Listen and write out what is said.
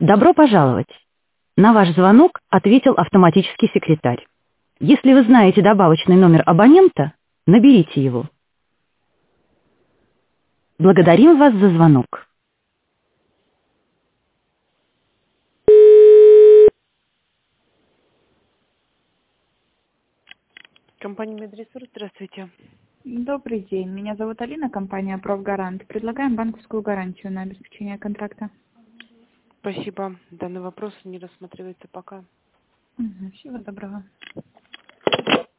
Добро пожаловать! На ваш звонок ответил автоматический секретарь. Если вы знаете добавочный номер абонента, наберите его. Благодарим вас за звонок. Компания Медресурс, здравствуйте. Добрый день. Меня зовут Алина, компания «Профгарант». Предлагаем банковскую гарантию на обеспечение контракта. Спасибо. Данный вопрос не рассматривается пока. Всего доброго.